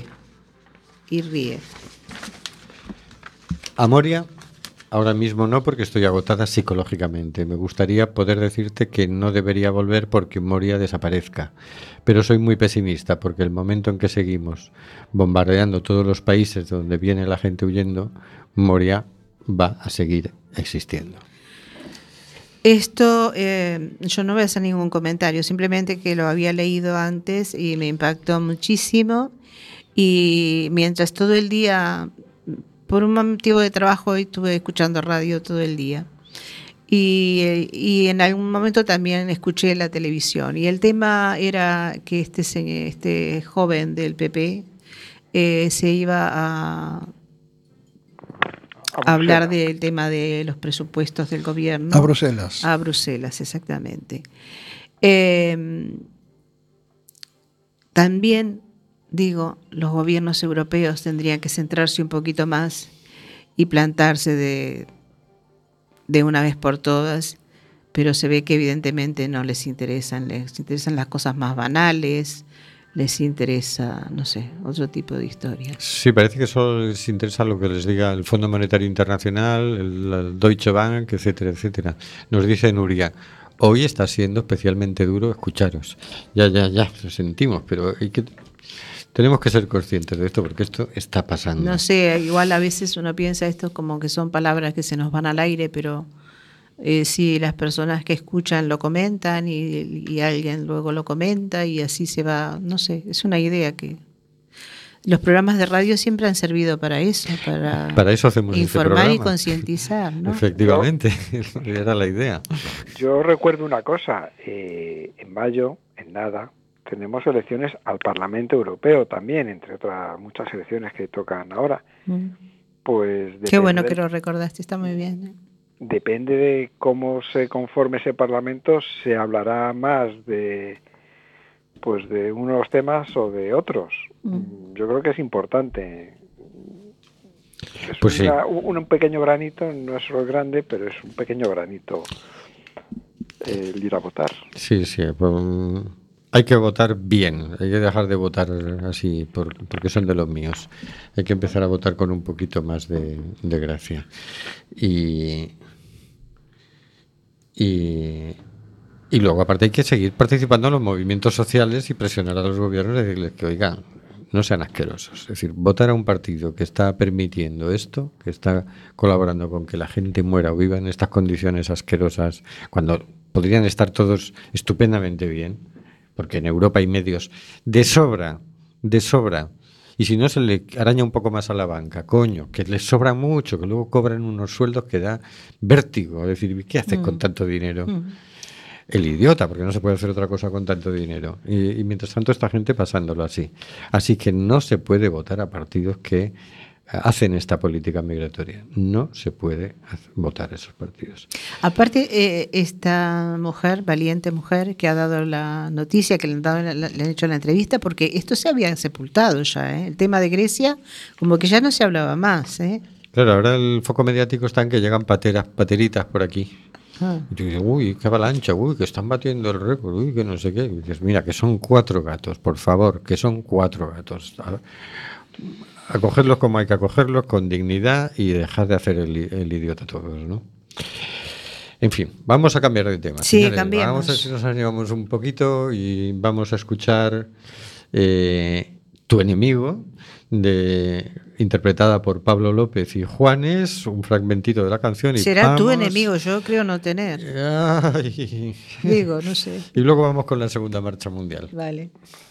Y ríe. A Moria, ahora mismo no, porque estoy agotada psicológicamente. Me gustaría poder decirte que no debería volver porque Moria desaparezca. Pero soy muy pesimista porque el momento en que seguimos bombardeando todos los países donde viene la gente huyendo, Moria va a seguir existiendo. Esto, yo no voy a hacer ningún comentario, simplemente que lo había leído antes y me impactó muchísimo. Y mientras todo el día, por un motivo de trabajo, hoy estuve escuchando radio todo el día. Y en algún momento también escuché la televisión. Y el tema era que este joven del PP se iba a hablar del tema de los presupuestos del gobierno. A Bruselas. A Bruselas, exactamente. También, digo, los gobiernos europeos tendrían que centrarse un poquito más y plantarse de una vez por todas, pero se ve que evidentemente no les interesan las cosas más banales, les interesa, no sé, otro tipo de historias. Sí, parece que solo les interesa lo que les diga el Fondo Monetario Internacional, el Deutsche Bank, etcétera, etcétera. Nos dice Nuria, hoy está siendo especialmente duro escucharos. Ya, lo sentimos, pero tenemos que ser conscientes de esto porque esto está pasando. No sé, igual a veces uno piensa esto como que son palabras que se nos van al aire, pero si las personas que escuchan lo comentan y alguien luego lo comenta y así se va, no sé, es una idea que los programas de radio siempre han servido para eso, para eso hacemos informar este y concientizar, ¿no? Efectivamente, era la idea. Yo recuerdo una cosa, en mayo, en nada, tenemos elecciones al Parlamento Europeo también, entre otras muchas elecciones que tocan ahora. Pues qué bueno que lo recordaste, está muy bien. depende de cómo se conforme ese Parlamento, se hablará más de unos temas o de otros. Yo creo que es importante. Es Pues sí. un pequeño granito, no es solo grande, pero es un pequeño granito el ir a votar. Sí, pues, hay que votar bien, hay que dejar de votar así porque son de los míos. Hay que empezar a votar con un poquito más de gracia. Y luego, aparte, hay que seguir participando en los movimientos sociales y presionar a los gobiernos y decirles que, oigan, no sean asquerosos. Es decir, votar a un partido que está permitiendo esto, que está colaborando con que la gente muera o viva en estas condiciones asquerosas, cuando podrían estar todos estupendamente bien, porque en Europa hay medios de sobra, y si no se le araña un poco más a la banca, coño, que les sobra mucho, que luego cobran unos sueldos que da vértigo. Es decir, ¿qué haces con tanto dinero? El idiota, porque no se puede hacer otra cosa con tanto dinero. Y mientras tanto esta gente pasándolo así. Así que no se puede votar a partidos que hacen esta política migratoria. No se puede votar a esos partidos. Aparte, esta mujer, valiente mujer, que ha dado la noticia, que le han hecho la entrevista, porque esto se había sepultado ya, ¿eh? El tema de Grecia, como que ya no se hablaba más, ¿eh? Claro, ahora el foco mediático está en que llegan pateritas por aquí. Y tú dices, uy, qué avalancha, uy, que están batiendo el récord, uy, que no sé qué. Y dices, mira, que son 4 gatos, por favor, que son 4 gatos. Acogerlos como hay que acogerlos, con dignidad, y dejar de hacer el idiota todos, ¿no? En fin, vamos a cambiar de tema. Sí, señores. cambiemos. Vamos a ver si nos animamos un poquito y vamos a escuchar Tu enemigo, interpretada por Pablo López y Juanes, un fragmentito de la canción. Y Será tu vamos... enemigo, yo creo no tener. Ay. Digo, no sé. Y luego vamos con la segunda marcha mundial. Vale.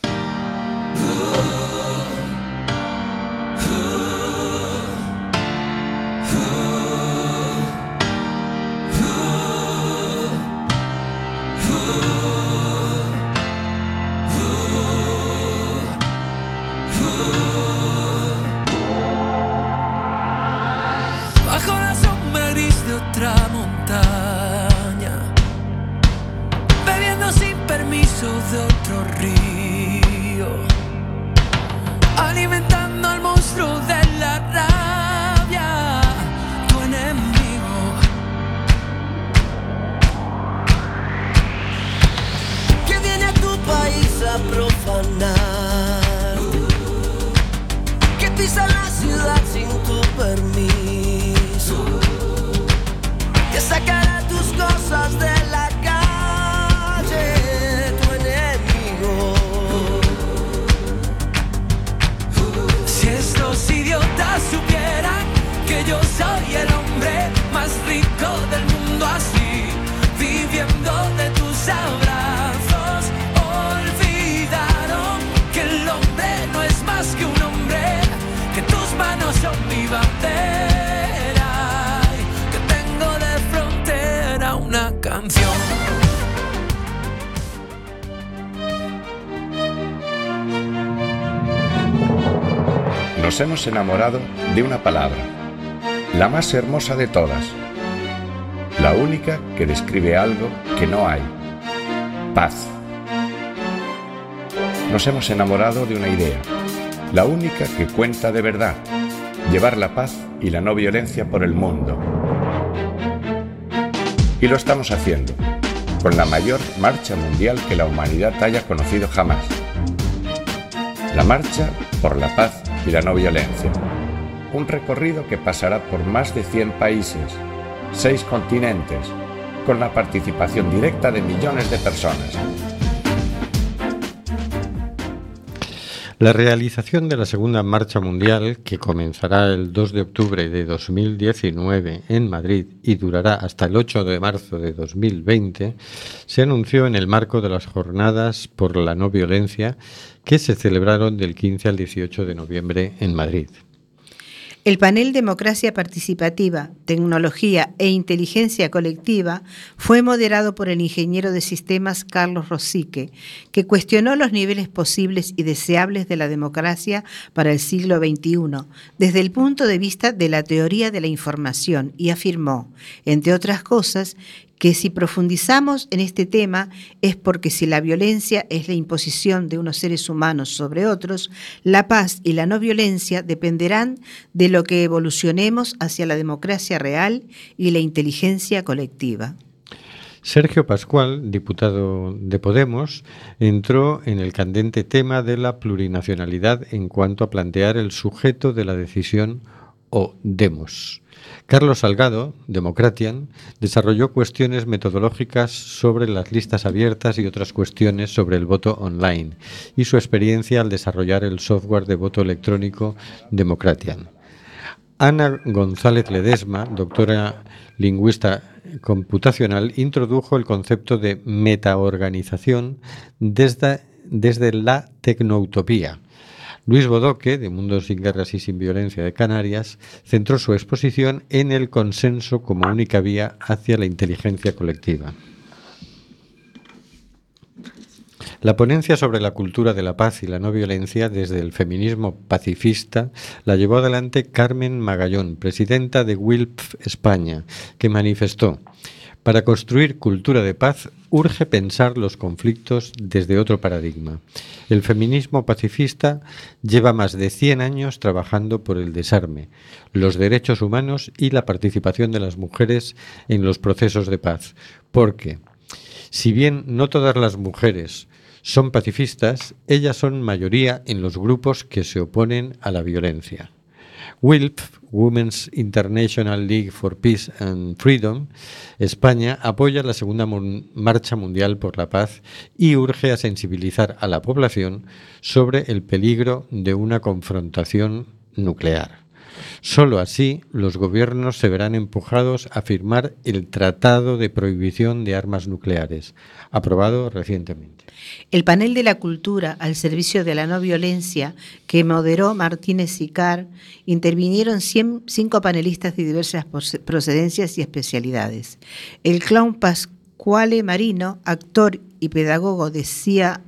Bajo la sombra gris de otra montaña, bebiendo sin permiso de otro río, alimentando al monstruo de la rabia, tu enemigo. Que viene a tu país a profanar, que pisa la ciudad sin tu permiso, que sacará tus cosas de la calle, tu enemigo. Si estos idiotas supieran que yo soy el hombre más rico del mundo, así, viviendo de tus abrazos, olvidaron que el hombre no es más que un hombre, que tus manos son mi bandera, y que tengo de frontera una canción. Nos hemos enamorado de una palabra, la más hermosa de todas, la única que describe algo que no hay: paz. Nos hemos enamorado de una idea, la única que cuenta de verdad: llevar la paz y la no violencia por el mundo. Y lo estamos haciendo, con la mayor marcha mundial que la humanidad haya conocido jamás. La marcha por la paz y la no violencia. Un recorrido que pasará por más de 100 países, 6 continentes, con la participación directa de millones de personas. La realización de la segunda marcha mundial, que comenzará el 2 de octubre de 2019 en Madrid y durará hasta el 8 de marzo de 2020, se anunció en el marco de las Jornadas por la No Violencia, que se celebraron del 15 al 18 de noviembre en Madrid. El panel Democracia Participativa, Tecnología e Inteligencia Colectiva fue moderado por el ingeniero de sistemas Carlos Rosique, que cuestionó los niveles posibles y deseables de la democracia para el siglo XXI, desde el punto de vista de la teoría de la información, y afirmó, entre otras cosas, que si profundizamos en este tema es porque si la violencia es la imposición de unos seres humanos sobre otros, la paz y la no violencia dependerán de lo que evolucionemos hacia la democracia real y la inteligencia colectiva. Sergio Pascual, diputado de Podemos, entró en el candente tema de la plurinacionalidad en cuanto a plantear el sujeto de la decisión o demos. Carlos Salgado, Democratian, desarrolló cuestiones metodológicas sobre las listas abiertas y otras cuestiones sobre el voto online y su experiencia al desarrollar el software de voto electrónico Democratian. Ana González Ledesma, doctora lingüista computacional, introdujo el concepto de metaorganización desde la tecnoutopía. Luis Bodoque, de Mundos sin Guerras y sin Violencia de Canarias, centró su exposición en el consenso como única vía hacia la inteligencia colectiva. La ponencia sobre la cultura de la paz y la no violencia desde el feminismo pacifista la llevó adelante Carmen Magallón, presidenta de WILPF España, que manifestó: para construir cultura de paz urge pensar los conflictos desde otro paradigma. El feminismo pacifista lleva más de 100 años trabajando por el desarme, los derechos humanos y la participación de las mujeres en los procesos de paz. Porque, si bien no todas las mujeres son pacifistas, ellas son mayoría en los grupos que se oponen a la violencia. WILPF, Women's International League for Peace and Freedom, España, apoya la Segunda Marcha Mundial por la Paz y urge a sensibilizar a la población sobre el peligro de una confrontación nuclear. Solo así los gobiernos se verán empujados a firmar el Tratado de Prohibición de Armas Nucleares, aprobado recientemente. El panel de la cultura al servicio de la no violencia, que moderó Martínez Sicar, intervinieron 5 panelistas de diversas procedencias y especialidades. El clown Pasquale Marino, actor y pedagogo de CIA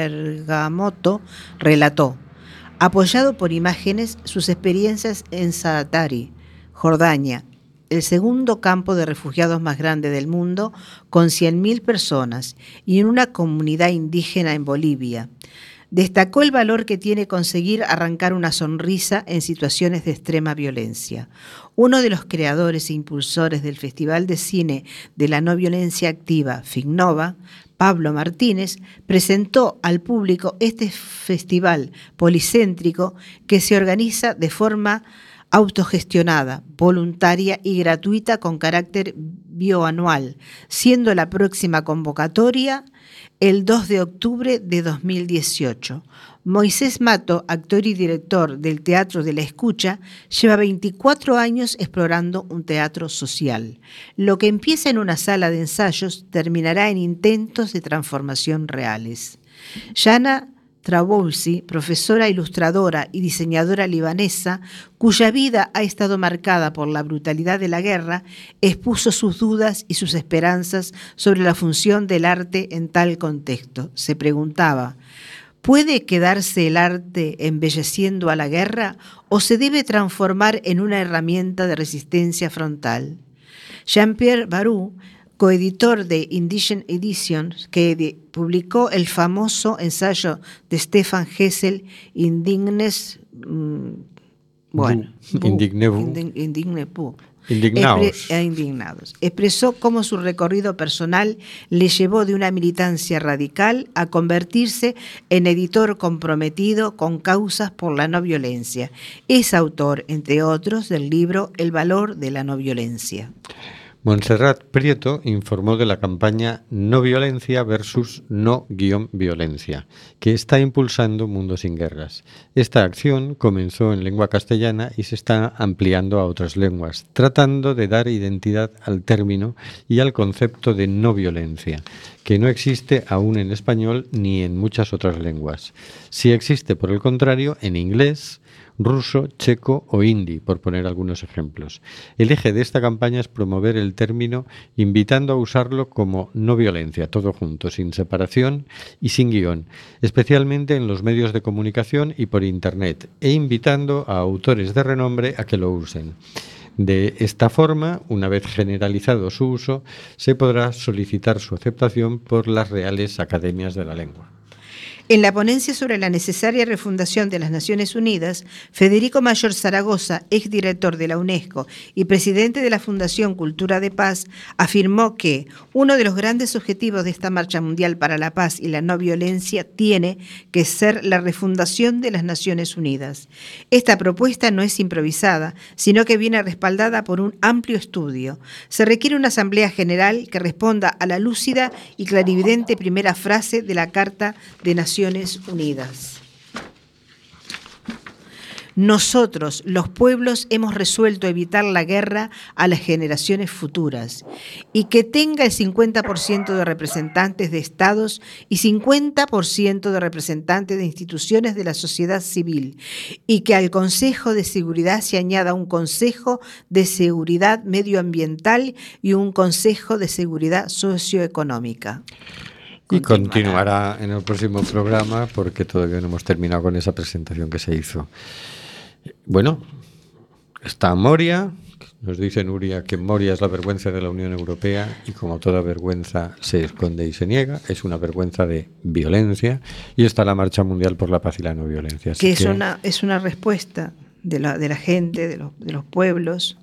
Bergamoto, relató, apoyado por imágenes, sus experiencias en Zaatari, Jordania, el segundo campo de refugiados más grande del mundo, con 100.000 personas, y en una comunidad indígena en Bolivia. Destacó el valor que tiene conseguir arrancar una sonrisa en situaciones de extrema violencia. Uno de los creadores e impulsores del Festival de Cine de la No Violencia Activa, FIGNOVA, Pablo Martínez, presentó al público este festival policéntrico que se organiza de forma autogestionada, voluntaria y gratuita con carácter bioanual, siendo la próxima convocatoria el 2 de octubre de 2018. Moisés Mato, actor y director del Teatro de la Escucha, lleva 24 años explorando un teatro social. Lo que empieza en una sala de ensayos terminará en intentos de transformación reales. Yana Trabulsi, profesora ilustradora y diseñadora libanesa, cuya vida ha estado marcada por la brutalidad de la guerra, expuso sus dudas y sus esperanzas sobre la función del arte en tal contexto. Se preguntaba, ¿puede quedarse el arte embelleciendo a la guerra o se debe transformar en una herramienta de resistencia frontal? Jean-Pierre Barou, coeditor de Indigenous Editions, que publicó el famoso ensayo de Stefan Hessel, Indignados. Expresó cómo su recorrido personal le llevó de una militancia radical a convertirse en editor comprometido con causas por la no violencia. Es autor, entre otros, del libro El valor de la no violencia. Montserrat Prieto informó de la campaña No Violencia versus No-Violencia, que está impulsando Mundos sin Guerras. Esta acción comenzó en lengua castellana y se está ampliando a otras lenguas, tratando de dar identidad al término y al concepto de no violencia, que no existe aún en español ni en muchas otras lenguas. Sí existe, por el contrario, en inglés, ruso, checo o hindi, por poner algunos ejemplos. El eje de esta campaña es promover el término, invitando a usarlo como no violencia, todo junto, sin separación y sin guión, especialmente en los medios de comunicación y por Internet, e invitando a autores de renombre a que lo usen. De esta forma, una vez generalizado su uso, se podrá solicitar su aceptación por las Reales Academias de la Lengua. En la ponencia sobre la necesaria refundación de las Naciones Unidas, Federico Mayor Zaragoza, exdirector de la UNESCO y presidente de la Fundación Cultura de Paz, afirmó que uno de los grandes objetivos de esta Marcha Mundial para la Paz y la No Violencia tiene que ser la refundación de las Naciones Unidas. Esta propuesta no es improvisada, sino que viene respaldada por un amplio estudio. Se requiere una Asamblea General que responda a la lúcida y clarividente primera frase de la Carta de Naciones Unidas. Nosotros, los pueblos, hemos resuelto evitar la guerra a las generaciones futuras y que tenga el 50% de representantes de estados y 50% de representantes de instituciones de la sociedad civil y que al Consejo de Seguridad se añada un Consejo de Seguridad Medioambiental y un Consejo de Seguridad Socioeconómica. Y continuará en el próximo programa porque todavía no hemos terminado con esa presentación que se hizo. Bueno, está Moria. Nos dice Nuria que Moria es la vergüenza de la Unión Europea y como toda vergüenza se esconde y se niega. Es una vergüenza de violencia. Y está la Marcha Mundial por la Paz y la No Violencia. Que es una respuesta de la gente, de los pueblos,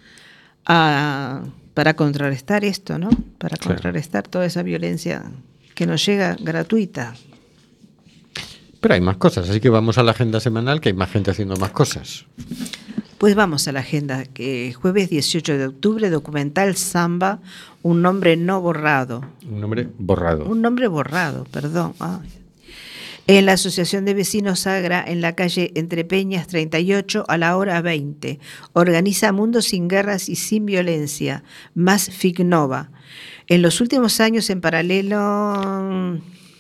para contrarrestar esto, ¿no? Para contrarrestar toda esa violencia que nos llega gratuita. Pero hay más cosas, así que vamos a la agenda semanal, que hay más gente haciendo más cosas. Pues vamos a la agenda, que jueves 18 de octubre, documental Samba, un nombre no borrado. Un nombre borrado. Un nombre borrado, perdón. Ay. En la Asociación de Vecinos Sagra, en la calle Entre Peñas 38, a la hora 20. Organiza Mundo sin Guerras y Sin Violencia, más FICNOVA. En los últimos años, en paralelo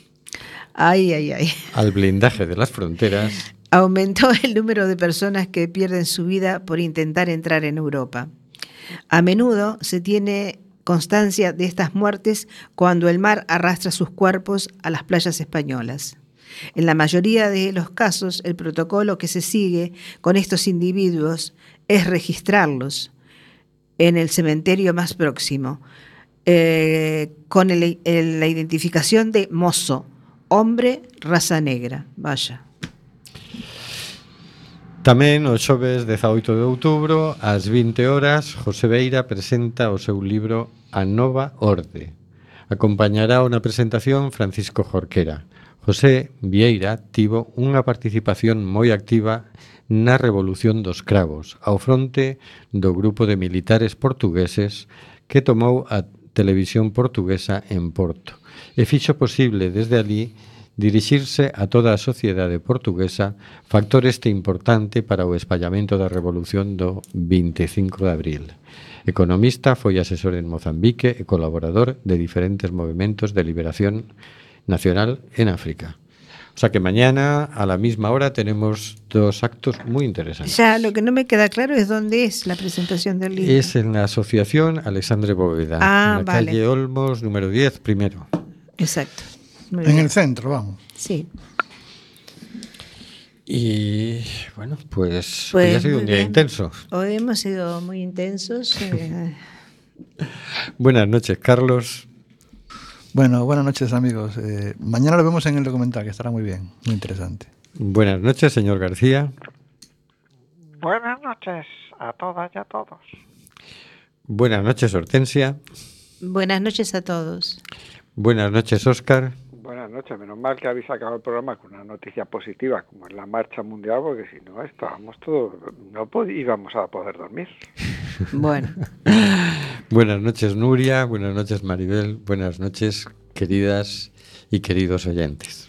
al blindaje de las fronteras, aumentó el número de personas que pierden su vida por intentar entrar en Europa. A menudo se tiene constancia de estas muertes cuando el mar arrastra sus cuerpos a las playas españolas. En la mayoría de los casos, el protocolo que se sigue con estos individuos es registrarlos en el cementerio más próximo, con la identificación de mozo, hombre, raza negra. Vaya. Tamén o xoves 18 de outubro ás 20 horas José Beira presenta o seu libro A Nova Orde. Acompañará unha presentación Francisco Jorquera. José Vieira tivo unha participación moi activa na Revolución dos Cravos, ao fronte do grupo de militares portugueses que tomou a televisión portuguesa en Porto e fixo posible desde alí dirixirse a toda a sociedade portuguesa, factor este importante para o espallamento da Revolución do 25 de abril. Economista, foi asesor en Mozambique e colaborador de diferentes movimentos de liberación nacional en África. O sea que mañana a la misma hora tenemos dos actos muy interesantes. Ya, lo que no me queda claro es dónde es la presentación del libro. Es en la Asociación Alexandre Bóveda, en la calle Olmos, número 10, primero. Exacto. En el centro, vamos. Sí. Y bueno, pues hoy ha sido un día intenso. Hoy hemos sido muy intensos. Buenas noches, Carlos. Bueno, buenas noches, amigos. Mañana lo vemos en el documental, que estará muy bien, muy interesante. Buenas noches, señor García. Buenas noches a todas y a todos. Buenas noches, Hortensia. Buenas noches a todos. Buenas noches, Óscar. Buenas noches, menos mal que habéis acabado el programa con una noticia positiva como es la marcha mundial, porque si no estábamos todos, íbamos a poder dormir. Bueno. Buenas noches, Nuria. Buenas noches, Maribel. Buenas noches, queridas y queridos oyentes.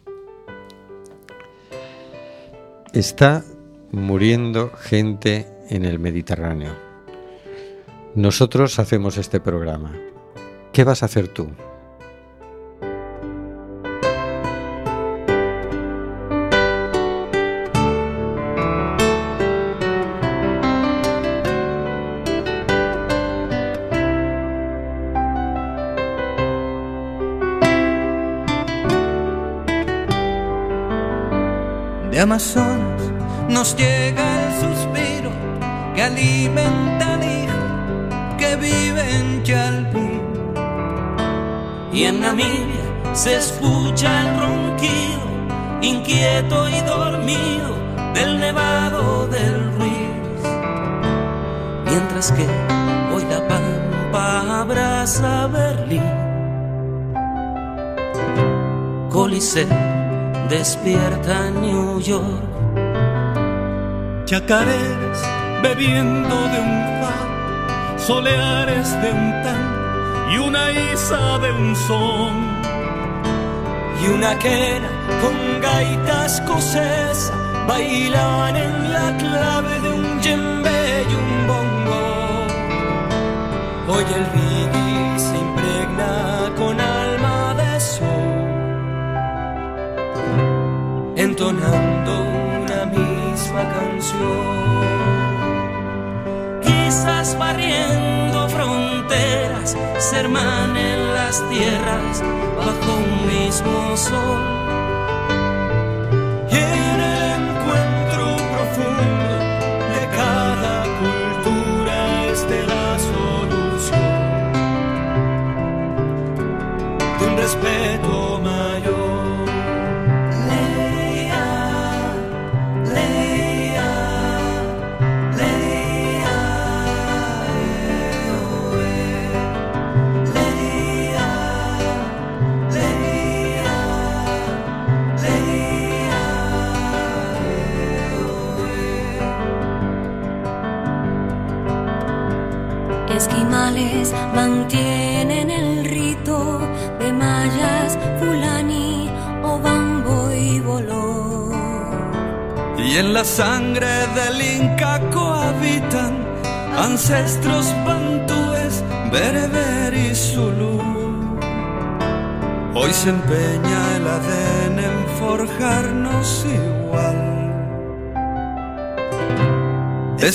Está muriendo gente en el Mediterráneo. Nosotros hacemos este programa. ¿Qué vas a hacer tú? Amazonas nos llega el suspiro que alimenta al hijo que vive en Chalpín. Y en Namibia se escucha el ronquido inquieto y dormido del nevado del Ruiz, mientras que hoy la pampa abraza Berlín. Coliseo despierta en New York. Chacareras bebiendo de un far, soleares de un tan y una isa de un son. Y una quena con gaita escocesa bailan en la clave de un djembe y un bongo. Hoy el reggae se impregna con alma de sol, entonando una misma canción. Quizás barriendo fronteras se hermanen las tierras bajo un mismo sol. Y en el encuentro profundo de cada cultura esté la solución de un respeto mayor. Esquimales mantienen el rito de mayas, fulani, obambo y boló. Y en la sangre del Inca cohabitan ancestros bantúes, bereber y zulú. Hoy se empeña el ADN en forjarnos igual.